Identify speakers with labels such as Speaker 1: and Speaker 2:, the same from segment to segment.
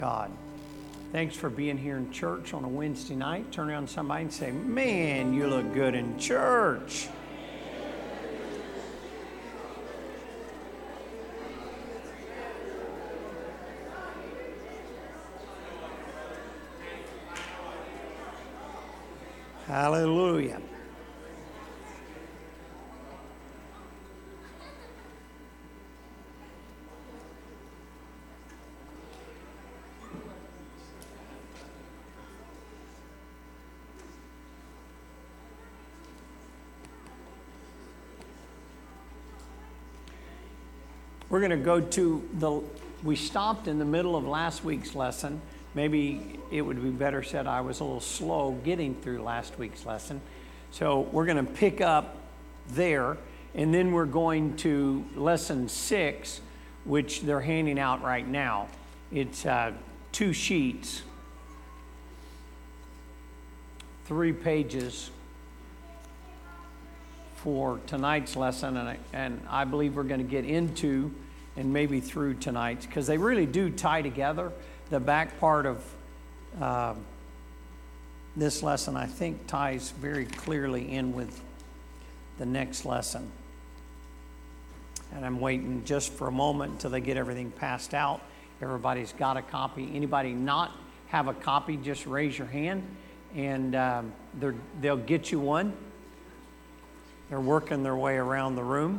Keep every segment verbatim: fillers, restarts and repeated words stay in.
Speaker 1: God. Thanks for being here in church on a Wednesday night. Turn around to somebody and say, man, you look good in church. Hallelujah. We're going to go to the, we stopped in the middle of last week's lesson. Maybe it would be better said I was a little slow getting through last week's lesson. So we're going to pick up there, and then we're going to lesson six, which they're handing out right now. It's uh, two sheets, three pages for tonight's lesson, and I, and I believe we're going to get into and maybe through tonight's, because they really do tie together. The back part of uh, this lesson, I think, ties very clearly in with the next lesson. And I'm waiting just for a moment until they get everything passed out. Everybody's got a copy. Anybody not have a copy, just raise your hand, and um, they'll get you one. They're working their way around the room.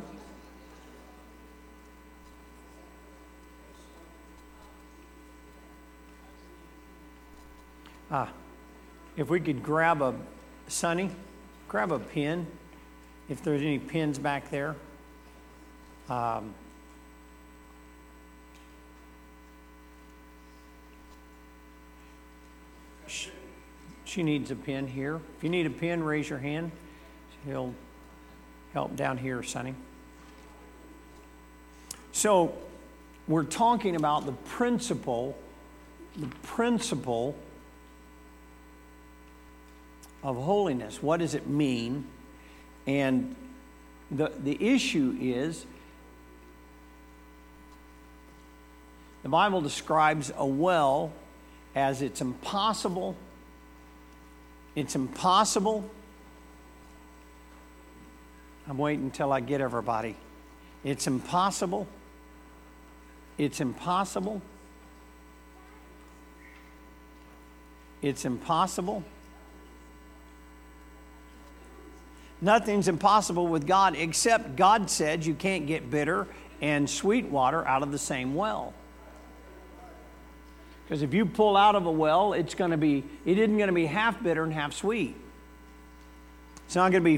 Speaker 1: Ah, if we could grab a, Sonny, grab a pen, if there's any pens back there. Um, she, she needs a pen here. If you need a pen, raise your hand. He'll help down here, Sonny. So we're talking about the principle, the principle of holiness. What does it mean? And the, the issue is, the Bible describes a well as it's impossible, it's impossible, I'm waiting until I get everybody. It's impossible. It's impossible. It's impossible. Nothing's impossible with God, except God said you can't get bitter and sweet water out of the same well. Because if you pull out of a well, it's going to be, it isn't going to be half bitter and half sweet. It's not going to be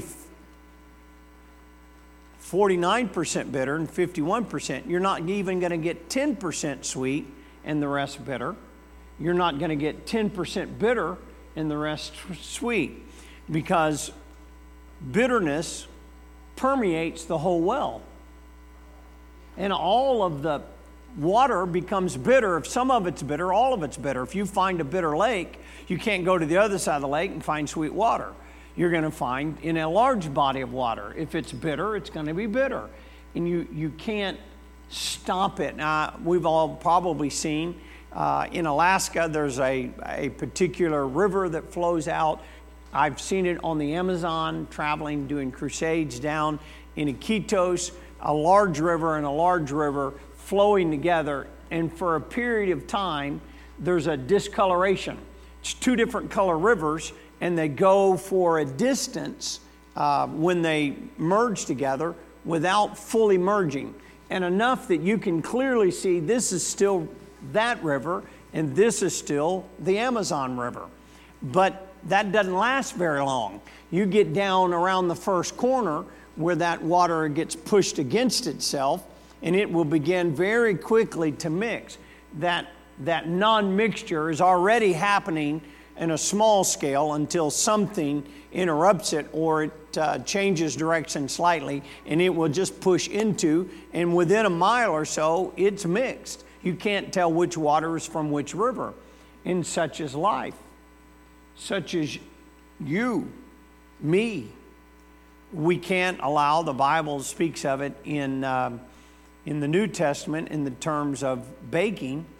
Speaker 1: forty-nine percent bitter and fifty-one percent. You're not even going to get ten percent sweet and the rest bitter. You're not going to get ten percent bitter and the rest sweet, because bitterness permeates the whole well. And all of the water becomes bitter. If some of it's bitter, all of it's bitter. If you find a bitter lake, you can't go to the other side of the lake and find sweet water. You're going to find in a large body of water, if it's bitter, it's going to be bitter. And you, you can't stop it. Now, we've all probably seen uh, in Alaska, there's a, a particular river that flows out. I've seen it on the Amazon, traveling, doing crusades down in Iquitos, a large river and a large river flowing together. And for a period of time, there's a discoloration. It's two different color rivers, and they go for a distance uh, when they merge together without fully merging. And enough that you can clearly see this is still that river, and this is still the Amazon River. But that doesn't last very long. You get down around the first corner where that water gets pushed against itself, and it will begin very quickly to mix. That, that non-mixture is already happening in a small scale until something interrupts it, or it uh, changes direction slightly, and it will just push into, and within a mile or so, it's mixed. You can't tell which water is from which river. And such is life. Such as you, me. We can't allow, the Bible speaks of it in, um, in the New Testament in the terms of baking,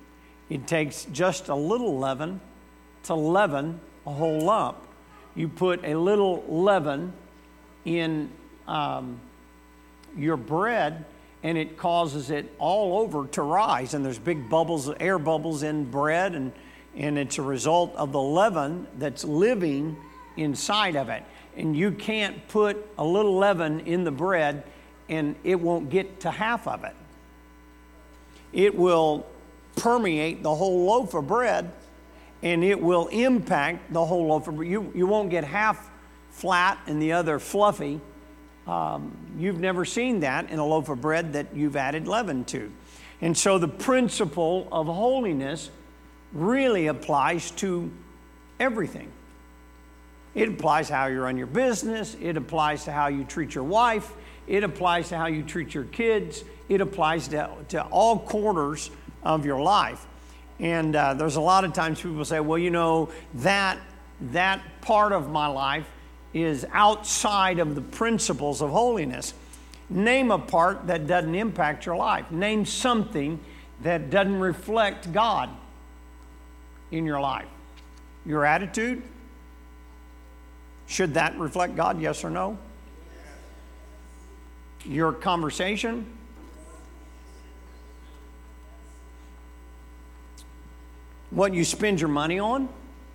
Speaker 1: It takes just a little leaven to leaven a whole lump. You put a little leaven in um, your bread, and it causes it all over to rise. And there's big bubbles, air bubbles in bread, and, and it's a result of the leaven that's living inside of it. And you can't put a little leaven in the bread and it won't get to half of it. It will permeate the whole loaf of bread, and it will impact the whole loaf of bread. You, you won't get half flat and the other fluffy. Um, you've never seen that in a loaf of bread that you've added leaven to. And so the principle of holiness really applies to everything. It applies to how you run your business. It applies to how you treat your wife. It applies to how you treat your kids. It applies to, to all corners of your life. And uh, there's a lot of times people say, well, you know, that, that part of my life is outside of the principles of holiness. Name a part that doesn't impact your life. Name something that doesn't reflect God in your life. Your attitude, should that reflect God, yes or no? Your conversation, what you spend your money on,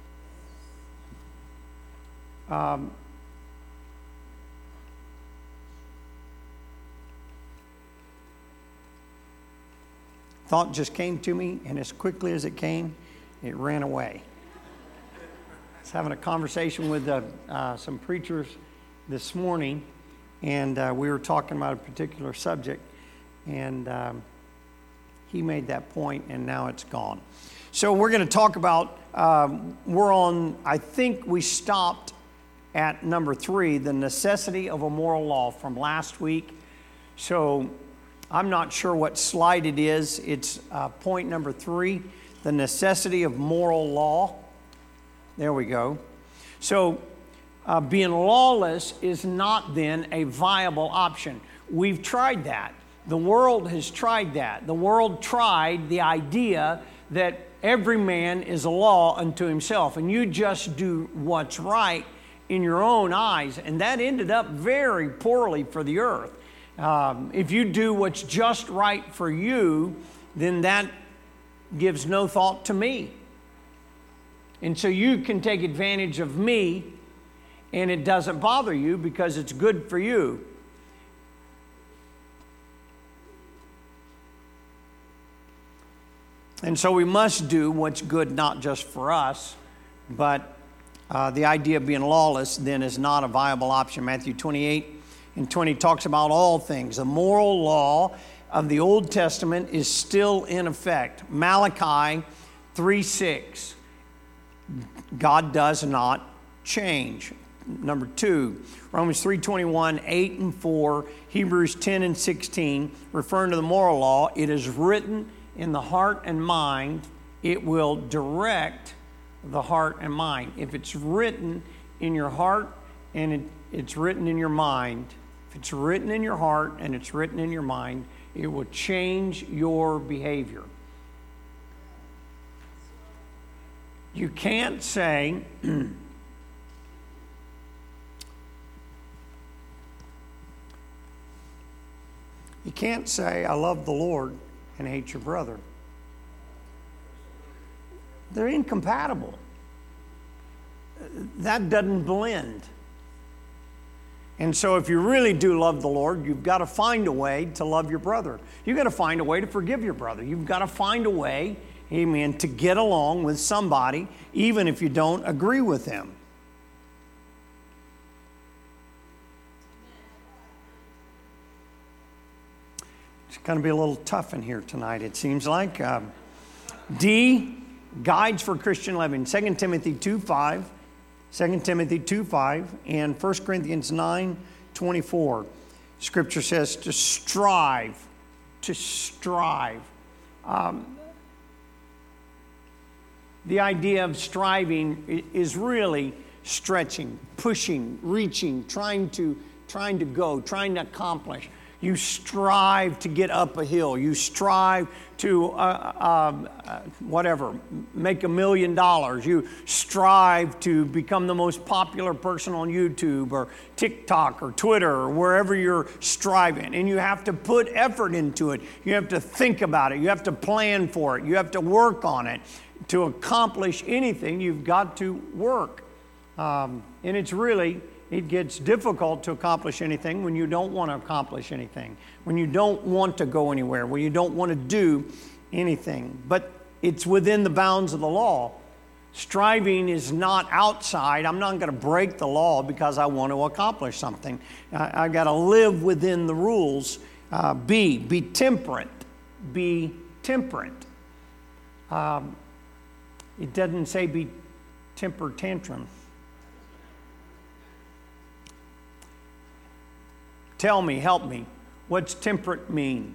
Speaker 1: um, thought just came to me, and as quickly as it came, it ran away. I was having a conversation with uh, uh, some preachers this morning, and uh, we were talking about a particular subject, and um, he made that point, and now it's gone. So we're going to talk about, um, we're on, I think we stopped at number three, the necessity of a moral law from last week. So I'm not sure what slide it is. It's uh, point number three, the necessity of moral law. There we go. So uh, being lawless is not then a viable option. We've tried that. The world has tried that. The world tried the idea that every man is a law unto himself, and you just do what's right in your own eyes. And that ended up very poorly for the earth. Um, if you do what's just right for you, then that gives no thought to me. And so you can take advantage of me, and it doesn't bother you because it's good for you. And so we must do what's good not just for us, but uh, the idea of being lawless then is not a viable option. Matthew twenty-eight and twenty talks about all things. The moral law of the Old Testament is still in effect. Malachi three six, God does not change. Number two, Romans three twenty-one, eight and four, Hebrews ten and sixteen, referring to the moral law, it is written in the heart and mind, it will direct the heart and mind. If it's written in your heart and it, it's written in your mind, if it's written in your heart and it's written in your mind, it will change your behavior. You can't say, you can't say, I love the Lord and hate your brother. They're incompatible. That doesn't blend. And so if you really do love the Lord, you've got to find a way to love your brother. You've got to find a way to forgive your brother. You've got to find a way, amen, to get along with somebody, even if you don't agree with them. It's going to be a little tough in here tonight, it seems like. Um, D, guides for Christian living. Second Timothy two five. Second Timothy two five and First Corinthians nine twenty-four. Scripture says to strive, to strive. Um, the idea of striving is really stretching, pushing, reaching, trying to, trying to go, trying to accomplish. You strive to get up a hill. You strive to, uh, um, uh, whatever, make a million dollars. You strive to become the most popular person on YouTube or TikTok or Twitter or wherever you're striving. And you have to put effort into it. You have to think about it. You have to plan for it. You have to work on it. To accomplish anything, you've got to work. Um, and it's really... It gets difficult to accomplish anything when you don't want to accomplish anything, when you don't want to go anywhere, when you don't want to do anything. But it's within the bounds of the law. Striving is not outside. I'm not going to break the law because I want to accomplish something. I, I got to live within the rules. Uh, be, be temperate. Be temperate. Um, it doesn't say be temper tantrum. Tell me, help me. What's temperate mean?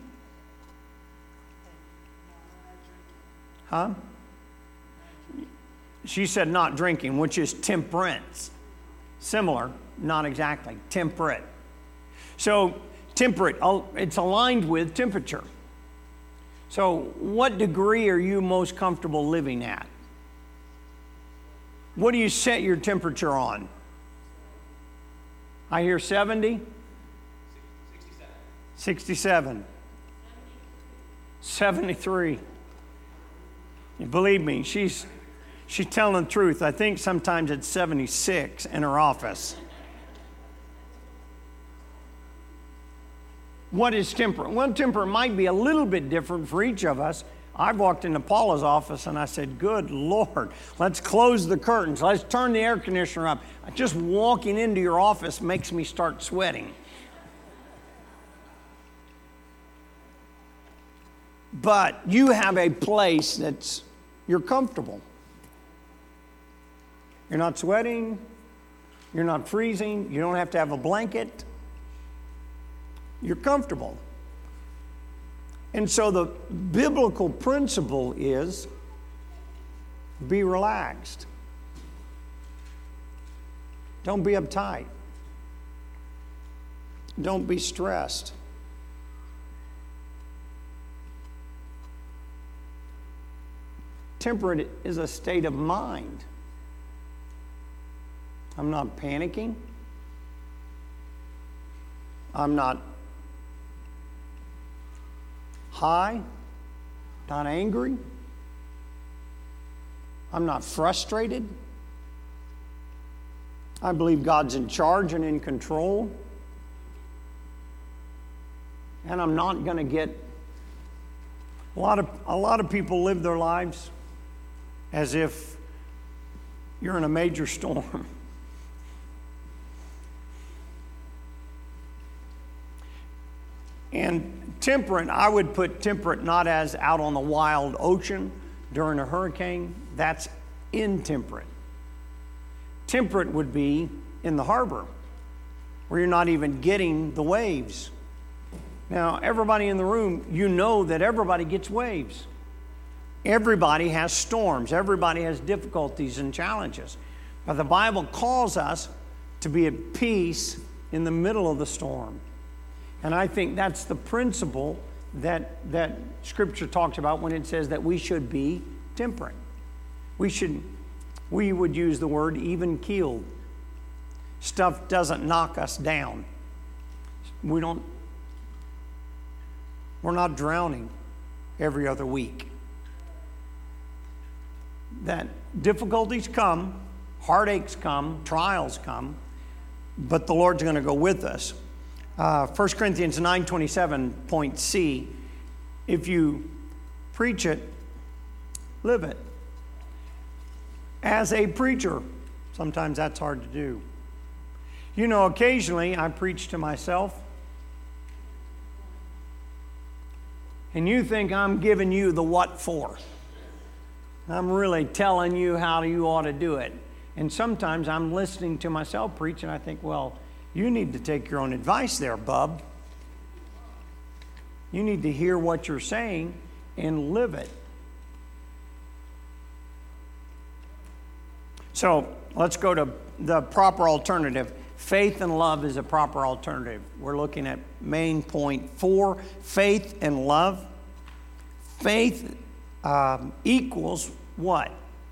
Speaker 1: Huh? She said not drinking, which is temperance. Similar, not exactly. Temperate. So, temperate, it's aligned with temperature. So, what degree are you most comfortable living at? What do you set your temperature on? I hear seventy? sixty-seven. seventy-three. You believe me, she's she's telling the truth. I think sometimes it's seventy-six in her office. What is temperate? Well, temperate might be a little bit different for each of us. I've walked into Paula's office and I said, good Lord, let's close the curtains. Let's turn the air conditioner up. Just walking into your office makes me start sweating. But you have a place that's, you're comfortable. You're not sweating. You're not freezing. You don't have to have a blanket. You're comfortable. And so the biblical principle is be relaxed. Don't be uptight. Don't be stressed. Temperate is a state of mind. I'm not panicking. I'm not high, not angry. I'm not frustrated. I believe God's in charge and in control. And I'm not going to get... A lot of, a lot of people live their lives as if you're in a major storm. And temperate, I would put temperate not as out on the wild ocean during a hurricane. That's intemperate. Temperate would be in the harbor, where you're not even getting the waves. Now, everybody in the room, you know that everybody gets waves. Everybody has storms. Everybody has difficulties and challenges. But the Bible calls us to be at peace in the middle of the storm. And I think that's the principle that, that Scripture talks about when it says that we should be temperate. We should, we would use the word even-keeled. Stuff doesn't knock us down. We don't, we're not drowning every other week. That difficulties come, heartaches come, trials come, but the Lord's going to go with us. Uh, First Corinthians nine twenty-seven, point C, if you preach it, live it. As a preacher, sometimes that's hard to do. You know, occasionally I preach to myself, and you think I'm giving you the what for. I'm really telling you how you ought to do it. And sometimes I'm listening to myself preach, and I think, well, you need to take your own advice there, bub. You need to hear what you're saying and live it. So let's go to the proper alternative. Faith and love is a proper alternative. We're looking at main point four, faith and love. Faith um, equals what?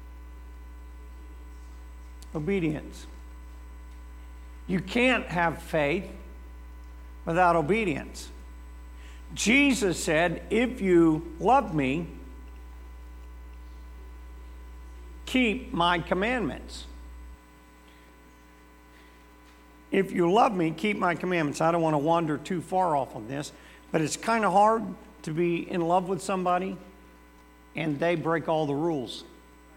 Speaker 1: Obedience. You can't have faith without obedience. Jesus said, if you love me, keep my commandments. If you love me, keep my commandments. I don't want to wander too far off on this, but it's kind of hard to be in love with somebody and they break all the rules.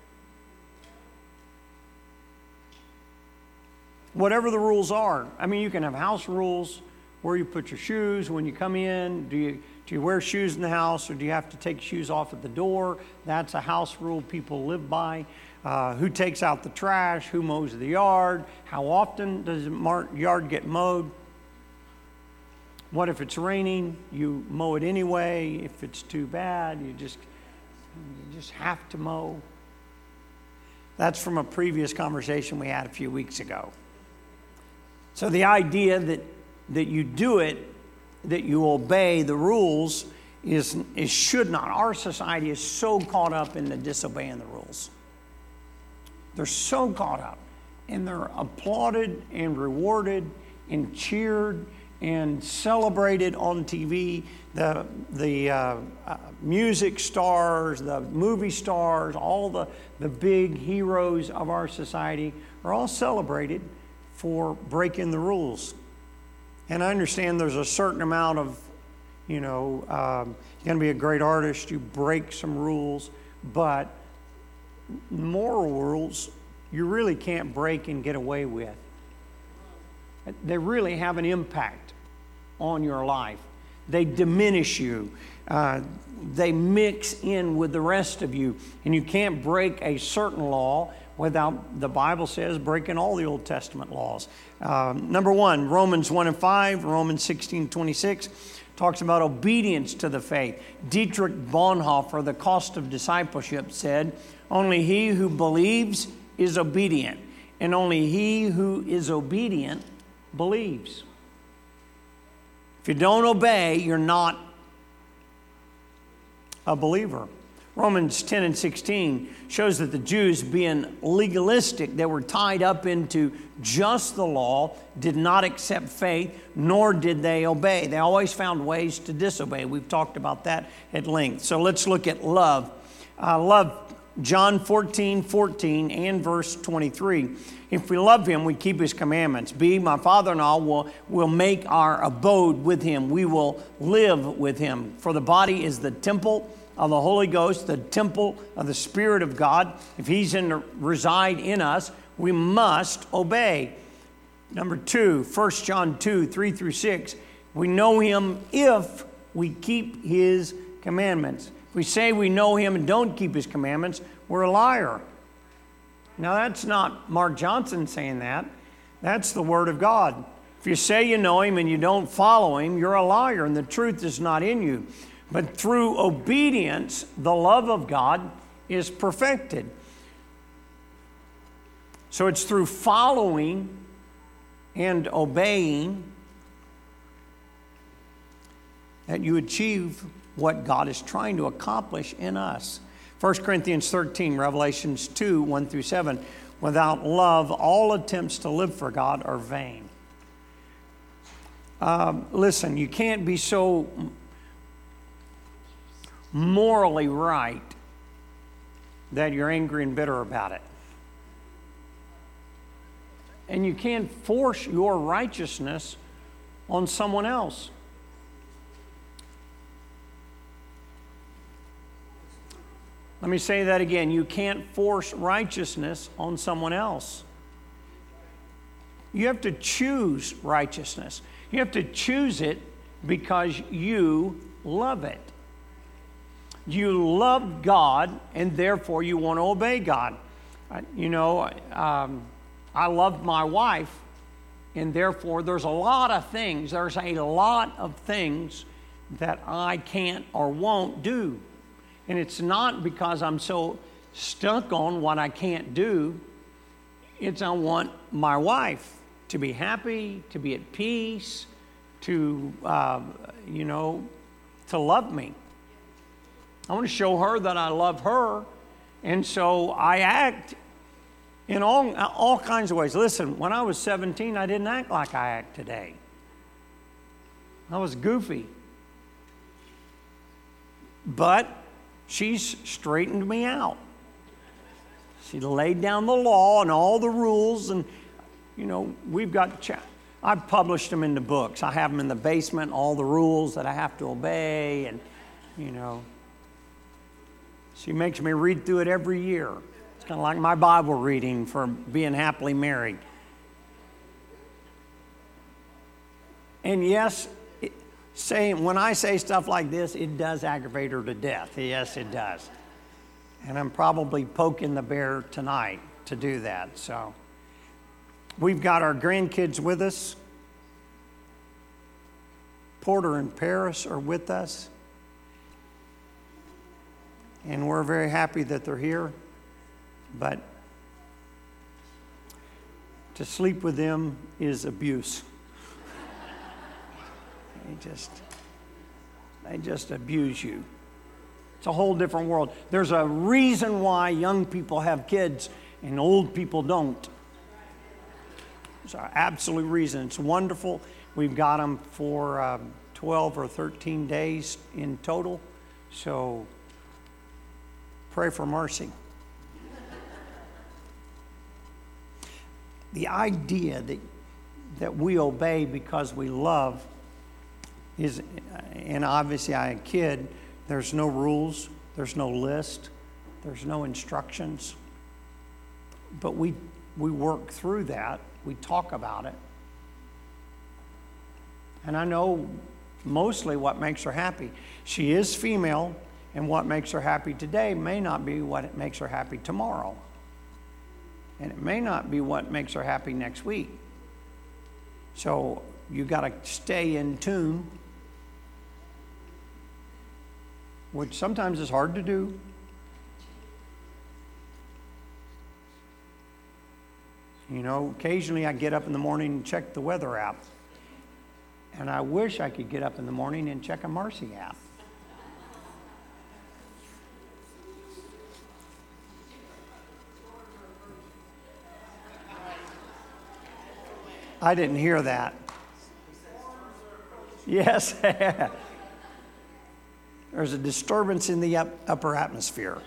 Speaker 1: Whatever the rules are. I mean, you can have house rules, where you put your shoes, when you come in, do you do you wear shoes in the house, or do you have to take shoes off at the door? That's a house rule people live by. Uh, who takes out the trash? Who mows the yard? How often does the yard get mowed? What if it's raining? You mow it anyway. If it's too bad, you just you just have to mow. That's from a previous conversation we had a few weeks ago. So the idea that that you do it, that you obey the rules, is, is should not. Our society is so caught up in the disobeying the rules. They're so caught up, and they're applauded and rewarded and cheered and celebrated on T V. The the uh, uh, music stars, the movie stars, all the, the big heroes of our society are all celebrated for breaking the rules. And I understand there's a certain amount of, you know, um, you're going to be a great artist, you break some rules, but moral rules you really can't break and get away with. They really have an impact on your life. They diminish you. Uh, they mix in with the rest of you. And you can't break a certain law without, the Bible says, breaking all the Old Testament laws. Uh, number one, Romans one and five, Romans sixteen twenty-six, talks about obedience to the faith. Dietrich Bonhoeffer, The Cost of Discipleship, said, only he who believes is obedient, and only he who is obedient believes. If you don't obey, you're not a believer. Romans ten and sixteen shows that the Jews, being legalistic, they were tied up into just the law, did not accept faith, nor did they obey. They always found ways to disobey. We've talked about that at length. So let's look at love. Uh, love, John fourteen fourteen and verse twenty-three. If we love him, we keep his commandments. B, my Father and I will, will make our abode with him. We will live with him. For the body is the temple of the Holy Ghost, the temple of the Spirit of God. If he's in to reside in us, we must obey. Number two, First John two, three through six. We know him if we keep his commandments. If we say we know him and don't keep his commandments, we're a liar. Now that's not Mark Johnson saying that. That's the Word of God. If you say you know him and you don't follow him, you're a liar and the truth is not in you. But through obedience, the love of God is perfected. So it's through following and obeying that you achieve what God is trying to accomplish in us. First Corinthians thirteen, Revelations two, one through seven. Without love, all attempts to live for God are vain. Um, listen, you can't be so morally right that you're angry and bitter about it. And you can't force your righteousness on someone else. Let me say that again. You can't force righteousness on someone else. You have to choose righteousness. You have to choose it because you love it. You love God, and therefore you want to obey God. You know, um, I love my wife, and therefore there's a lot of things, there's a lot of things that I can't or won't do. And it's not because I'm so stuck on what I can't do. It's I want my wife. to be happy, to be at peace, to, uh, you know, to love me. I want to show her that I love her. And so I act in all, all kinds of ways. Listen, when I was seventeen, I didn't act like I act today. I was goofy. But she's straightened me out. She laid down the law and all the rules. And, you know, we've got, cha- I've published them into books. I have them in the basement, all the rules that I have to obey. And, you know, she makes me read through it every year. It's kind of like my Bible reading for being happily married. And yes, it, saying when I say stuff like this, it does aggravate her to death. Yes, it does. And I'm probably poking the bear tonight to do that. So we've got our grandkids with us. Porter and Paris are with us. And we're very happy that they're here. But to sleep with them is abuse. They just, they just abuse you. It's a whole different world. There's a reason why young people have kids and old people don't. There's an absolute reason. It's wonderful. We've got them for um, twelve or thirteen days in total. So pray for mercy. The idea that, that we obey because we love is, and obviously I am a kid, there's no rules, there's no list, there's no instructions. But we we work through that, we talk about it. And I know mostly what makes her happy. She is female, and what makes her happy today may not be what it makes her happy tomorrow. And it may not be what makes her happy next week. So you got to stay in tune, which sometimes is hard to do. You know, occasionally I get up in the morning and check the weather app. And I wish I could get up in the morning and check a Marcy app. I didn't hear that. Yes. There's a disturbance in the up, upper atmosphere.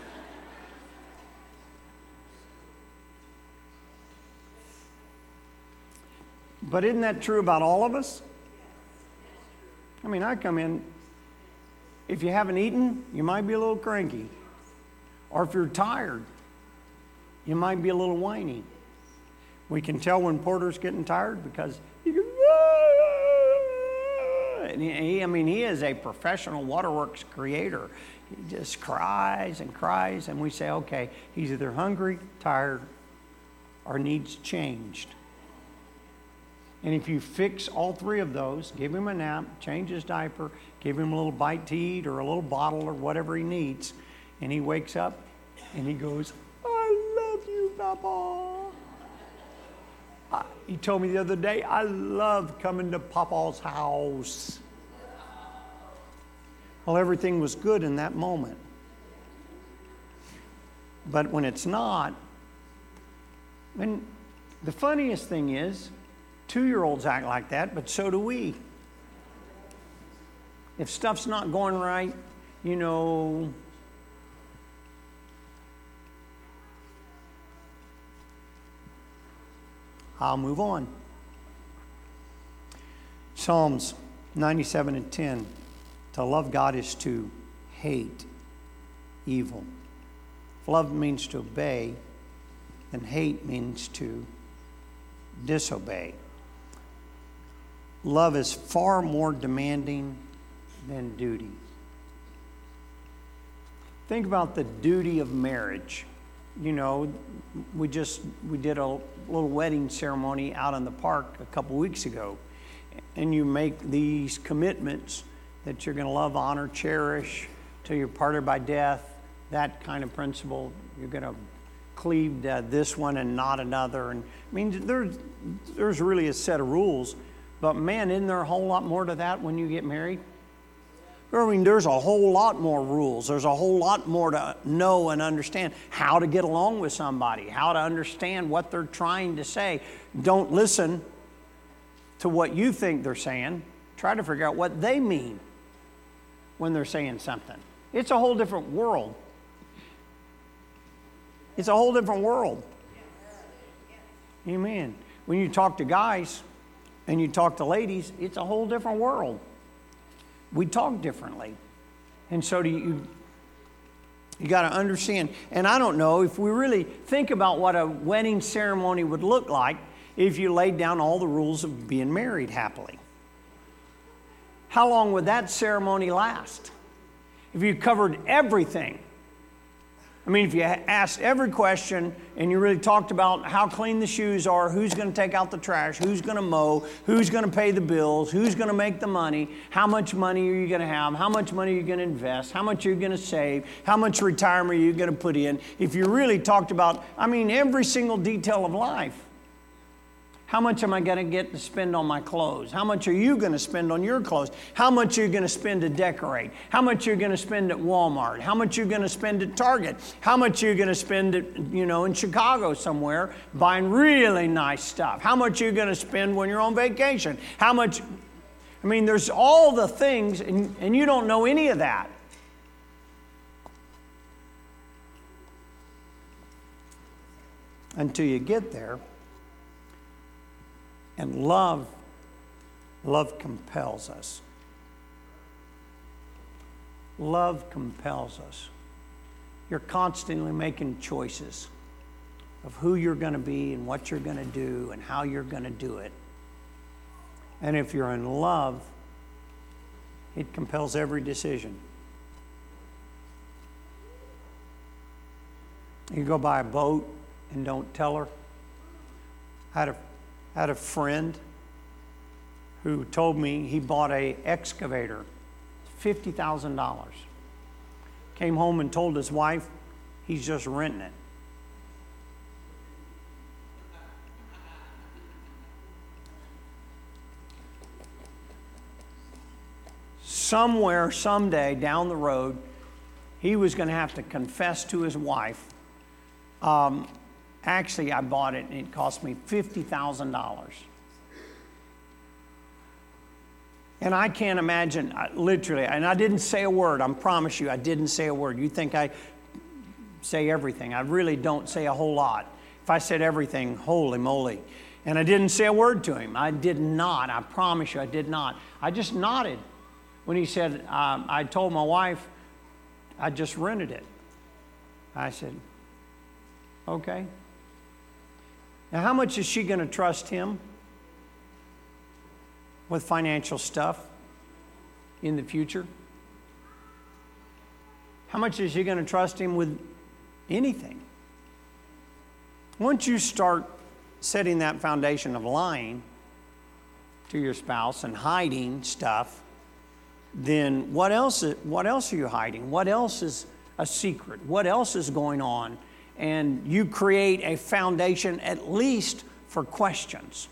Speaker 1: But isn't that true about all of us? I mean, I come in, if you haven't eaten, you might be a little cranky. Or if you're tired, you might be a little whiny. We can tell when Porter's getting tired because he goes, and he, I mean, he is a professional waterworks creator. He just cries and cries, and we say, okay, he's either hungry, tired, or needs changed. And if you fix all three of those, give him a nap, change his diaper, give him a little bite to eat or a little bottle or whatever he needs, and he wakes up and he goes, I love you, Papa. I, he told me the other day, I love coming to Papa's house. Well, everything was good in that moment. But when it's not, when the funniest thing is, two-year-olds act like that, but so do we. If stuff's not going right, you know, I'll move on. Psalms ninety-seven and ten. To love God is to hate evil. If love means to obey, then hate means to disobey. Love is far more demanding than duty. Think about the duty of marriage. You know, we just, we did a little wedding ceremony out in the park a couple weeks ago. And you make these commitments that you're going to love, honor, cherish till you're parted by death, that kind of principle. You're going to cleave to this one and not another. And I mean, there's, there's really a set of rules. But man, isn't there a whole lot more to that when you get married? I mean, there's a whole lot more rules. There's a whole lot more to know and understand. How to get along with somebody. How to understand what they're trying to say. Don't listen to what you think they're saying. Try to figure out what they mean when they're saying something. It's a whole different world. It's a whole different world. Amen. When you talk to guys and you talk to ladies, it's a whole different world. We talk differently. And so do you, you got to understand. And I don't know if we really think about what a wedding ceremony would look like if you laid down all the rules of being married happily. How long would that ceremony last? If you covered everything. I mean, if you asked every question and you really talked about how clean the shoes are, who's going to take out the trash, who's going to mow, who's going to pay the bills, who's going to make the money, how much money are you going to have, how much money are you going to invest, how much are you going to save, how much retirement are you going to put in. If you really talked about, I mean, every single detail of life. How much am I going to get to spend on my clothes? How much are you going to spend on your clothes? How much are you going to spend to decorate? How much are you going to spend at Walmart? How much are you going to spend at Target? How much are you going to spend at, you know, in Chicago somewhere buying really nice stuff? How much are you going to spend when you're on vacation? How much? I mean, there's all the things, and, and you don't know any of that. Until you get there. And love, love compels us. Love compels us. You're constantly making choices of who you're going to be and what you're going to do and how you're going to do it. And if you're in love, it compels every decision. You go buy a boat and don't tell her. I had a I had a friend who told me he bought an excavator, fifty thousand dollars. Came home and told his wife he's just renting it. Somewhere, someday down the road, he was going to have to confess to his wife, um, actually, I bought it and it cost me fifty thousand dollars. And I can't imagine, literally, and I didn't say a word. I promise you, I didn't say a word. You think I say everything. I really don't say a whole lot. If I said everything, holy moly. And I didn't say a word to him. I did not. I promise you, I did not. I just nodded when he said, um, I told my wife I just rented it. I said, okay. Now, how much is she going to trust him with financial stuff in the future? How much is she going to trust him with anything? Once you start setting that foundation of lying to your spouse and hiding stuff, then what else, what else are you hiding? What else is a secret? What else is going on? And you create a foundation at least for questions.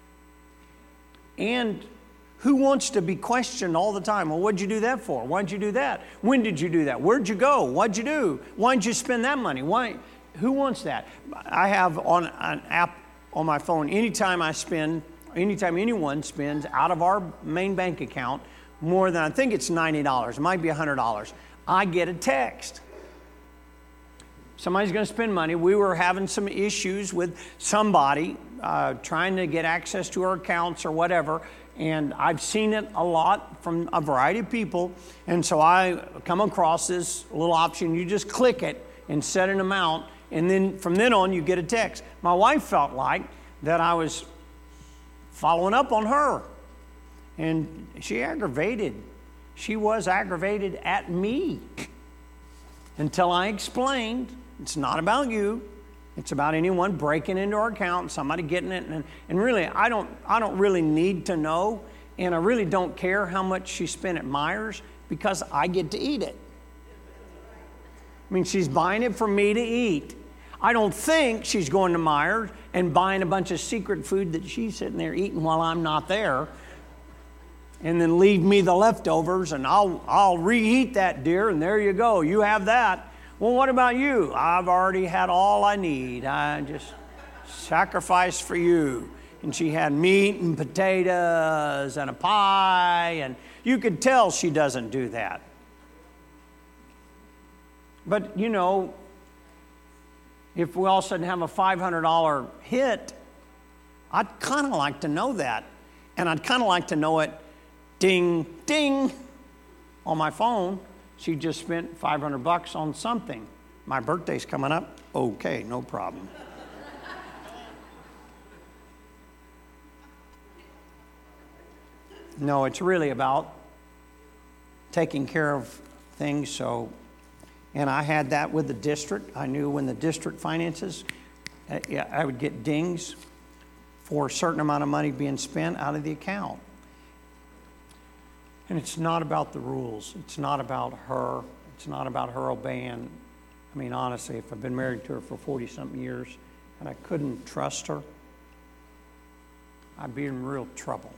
Speaker 1: And who wants to be questioned all the time? Well, what'd you do that for? Why'd you do that? When did you do that? Where'd you go? What'd you do? Why'd you spend that money? Why? Who wants that? I have on an app on my phone, anytime I spend, anytime anyone spends out of our main bank account more than, I think it's ninety dollars, it might be one hundred dollars, I get a text. Somebody's going to spend money. We were having some issues with somebody uh, trying to get access to our accounts or whatever, and I've seen it a lot from a variety of people, and so I come across this little option. You just click it and set an amount, and then from then on you get a text. My wife felt like that I was following up on her, and she aggravated. She was aggravated at me until I explained, it's not about you. It's about anyone breaking into our account, somebody getting it. And, and really, I don't, I don't really need to know. And I really don't care how much she spent at Myers because I get to eat it. I mean, she's buying it for me to eat. I don't think she's going to Meijer and buying a bunch of secret food that she's sitting there eating while I'm not there, and then leave me the leftovers, and I'll, I'll reheat that, dear, and there you go. You have that. Well, what about you? I've already had all I need. I just sacrificed for you. And she had meat and potatoes and a pie, and you could tell she doesn't do that. But, you know, if we all of a sudden have a five hundred dollars hit, I'd kind of like to know that. And I'd kind of like to know it, ding, ding, on my phone. She just spent five hundred bucks on something. My birthday's coming up. Okay, no problem. No, it's really about taking care of things. So, and I had that with the district. I knew when the district finances, uh, yeah, I would get dings for a certain amount of money being spent out of the account. And it's not about the rules. It's not about her. It's not about her obeying. I mean, honestly, if I've been married to her for forty-something years and I couldn't trust her, I'd be in real trouble.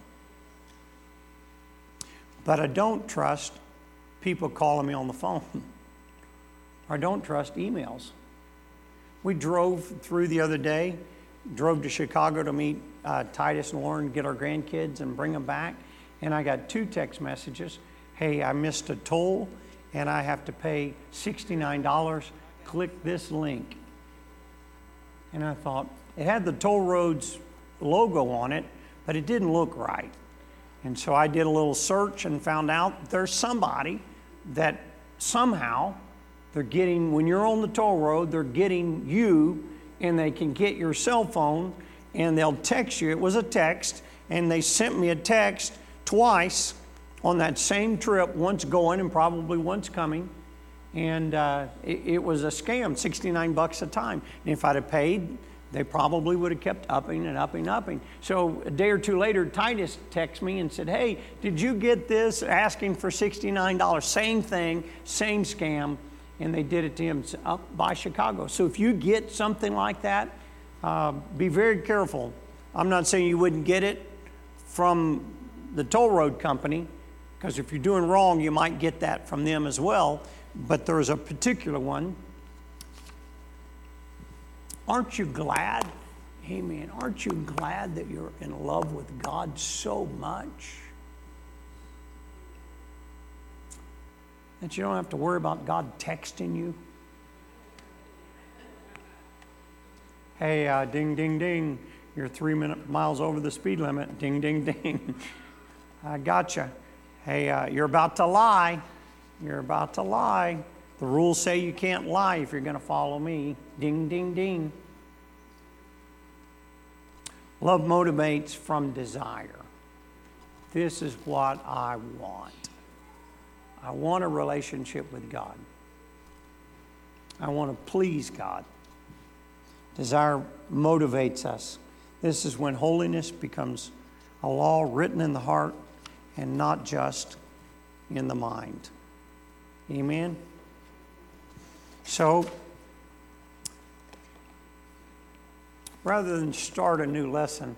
Speaker 1: But I don't trust people calling me on the phone. I don't trust emails. We drove through the other day, drove to Chicago to meet uh, Titus and Lauren, get our grandkids and bring them back. And I got two text messages. Hey, I missed a toll and I have to pay sixty-nine dollars. Click this link. And I thought, it had the toll roads logo on it, but it didn't look right. And so I did a little search and found out there's somebody that somehow they're getting, when you're on the toll road, they're getting you, and they can get your cell phone and they'll text you. It was a text, and they sent me a text twice on that same trip, once going and probably once coming. And uh, it, it was a scam, sixty-nine bucks a time. And if I'd have paid, they probably would have kept upping and upping and upping. So a day or two later, Titus texted me and said, hey, did you get this? Asking for sixty-nine dollars. Same thing, same scam. And they did it to him up by Chicago. So if you get something like that, uh, be very careful. I'm not saying you wouldn't get it from the toll road company, because if you're doing wrong, you might get that from them as well. But there's a particular one. Aren't you glad, amen, aren't you glad that you're in love with God so much that you don't have to worry about God texting you? Hey, uh, ding, ding, ding, you're three minute miles over the speed limit. Ding, ding, ding. I gotcha. Hey, uh, you're about to lie. You're about to lie. The rules say you can't lie if you're going to follow me. Ding, ding, ding. Love motivates from desire. This is what I want. I want a relationship with God. I want to please God. Desire motivates us. This is when holiness becomes a law written in the heart and not just in the mind. Amen? So, rather than start a new lesson,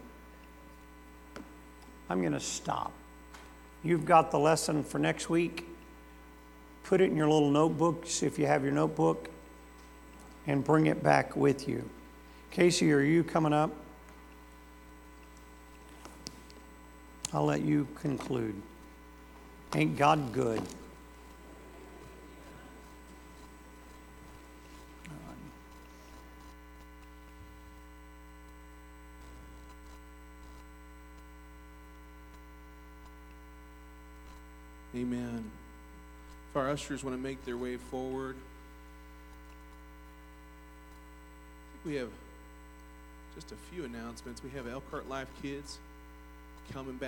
Speaker 1: I'm going to stop. You've got the lesson for next week. Put it in your little notebooks if you have your notebook, and bring it back with you. Casey, are you coming up? I'll let you conclude. Ain't God good?
Speaker 2: Amen. If our ushers want to make their way forward, I think we have just a few announcements. We have Elkhart Life Kids coming back.